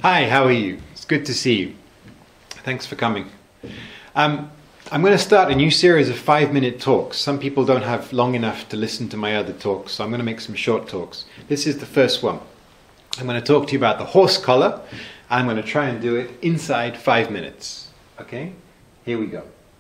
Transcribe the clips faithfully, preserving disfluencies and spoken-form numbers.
Hi, how are you? It's good to see you. Thanks for coming. Um, I'm going to start a new series of five-minute talks. Some people don't have long enough to listen to my other talks, so I'm going to make some short talks. This is the first one. I'm going to talk to you about the horse collar. I'm going to try and do it inside five minutes. Okay? Here we go.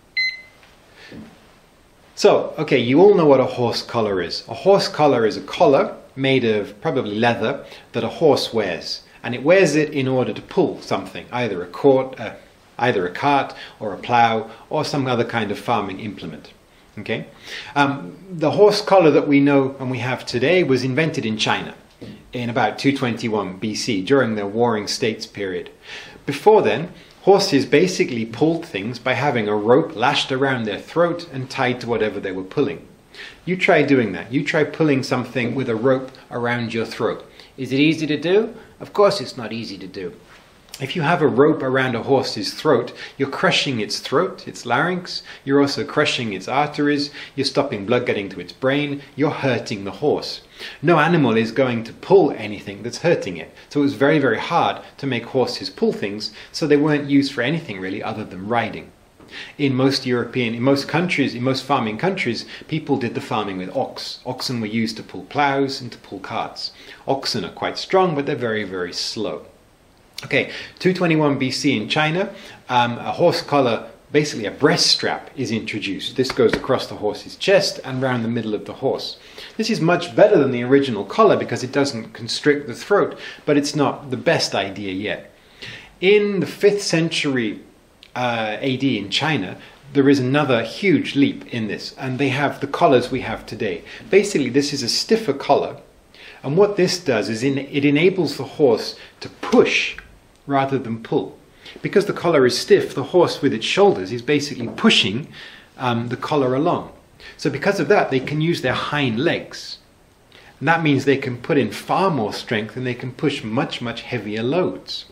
So, okay, you all know what a horse collar is. A horse collar is a collar made of probably leather that a horse wears. And it wears it in order to pull something, either a cart, uh, either a cart or a plough or some other kind of farming implement. Okay, um, the horse collar that we know and we have today was invented in China in about two twenty-one B C during the Warring States period. Before then, horses basically pulled things by having a rope lashed around their throat and tied to whatever they were pulling. You try doing that. You try pulling something with a rope around your throat. Is it easy to do? Of course it's not easy to do. If you have a rope around a horse's throat, you're crushing its throat, its larynx, you're also crushing its arteries, you're stopping blood getting to its brain, you're hurting the horse. No animal is going to pull anything that's hurting it. So it was very, very hard to make horses pull things, so they weren't used for anything really other than riding. In most European, in most countries, in most farming countries, people did the farming with ox. Oxen were used to pull ploughs and to pull carts. Oxen are quite strong, but they're very, very slow. Okay, two twenty-one B C in China, um, a horse collar, basically a breast strap, is introduced. This goes across the horse's chest and round the middle of the horse. This is much better than the original collar because it doesn't constrict the throat, but it's not the best idea yet. In the fifth century uh, A D in China, there is another huge leap in this, and they have the collars we have today. Basically, this is a stiffer collar, and what this does is in, it enables the horse to push rather than pull. Because the collar is stiff, the horse with its shoulders is basically pushing um, the collar along. So because of that, they can use their hind legs. And that means they can put in far more strength and they can push much, much heavier loads.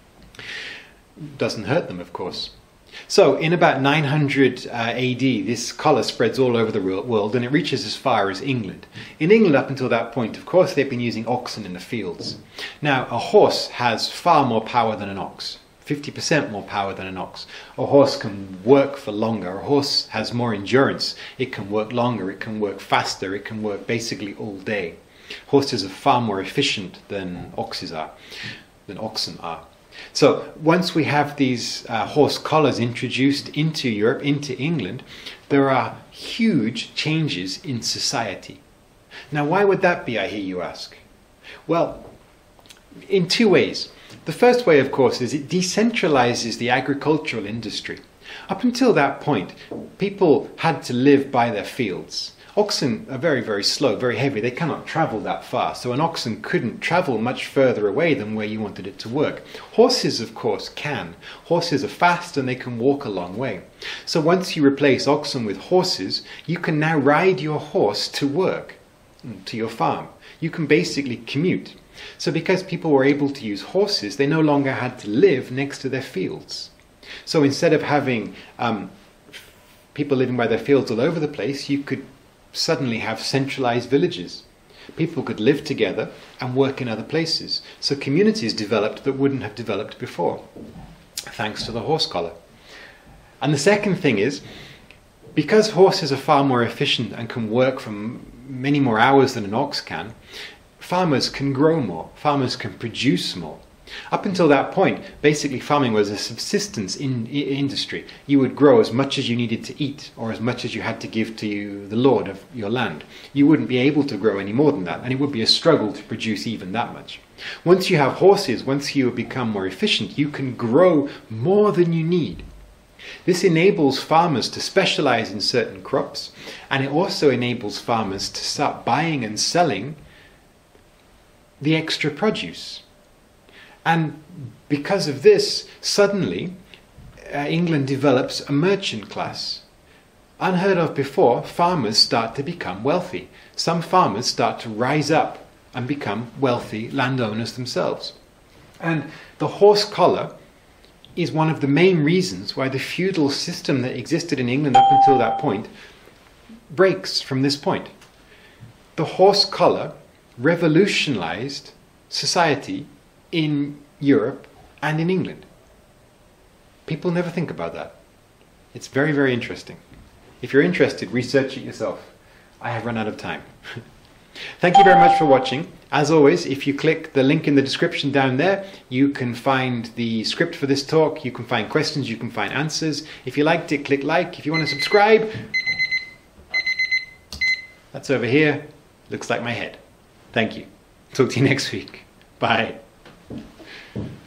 Doesn't hurt them, of course. So in about nine hundred uh, A D, this collar spreads all over the world and it reaches as far as England. In England, up until that point, of course, they've been using oxen in the fields. Now, a horse has far more power than an ox, fifty percent more power than an ox. A horse can work for longer. A horse has more endurance. It can work longer, it can work faster, it can work basically all day. Horses are far more efficient than oxes are, than oxen are. So once we have these uh, horse collars introduced into Europe, into England, there are huge changes in society. Now, why would that be, I hear you ask? Well, in two ways. The first way, of course, is it decentralizes the agricultural industry. Up until that point, people had to live by their fields. Oxen are very, very slow, very heavy. They cannot travel that far. So an oxen couldn't travel much further away than where you wanted it to work. Horses, of course, can. Horses are fast and they can walk a long way. So once you replace oxen with horses, you can now ride your horse to work, to your farm. You can basically commute. So because people were able to use horses, they no longer had to live next to their fields. So instead of having um, people living by their fields all over the place, you could suddenly have centralized villages. People could live together and work in other places. So communities developed that wouldn't have developed before, thanks to the horse collar. And the second thing is, because horses are far more efficient and can work for many more hours than an ox can, farmers can grow more, farmers can produce more. Up until that point, basically farming was a subsistence in, in industry. You would grow as much as you needed to eat or as much as you had to give to you, the lord of your land. You wouldn't be able to grow any more than that, and it would be a struggle to produce even that much. Once you have horses, once you become more efficient, you can grow more than you need. This enables farmers to specialize in certain crops, and it also enables farmers to start buying and selling the extra produce. And because of this, suddenly, uh, England develops a merchant class. Unheard of before, farmers start to become wealthy. Some farmers start to rise up and become wealthy landowners themselves. And the horse collar is one of the main reasons why the feudal system that existed in England up until that point breaks from this point. The horse collar revolutionized society in Europe and in England. People never think about that. It's very, very interesting. If you're interested, research it yourself. I have run out of time. Thank you very much for watching. As always, if you click the link in the description down there, you can find the script for this talk, you can find questions, you can find answers. If you liked it, click like. If you want to subscribe, that's over here. Looks like my head. Thank you. Talk to you next week. Bye.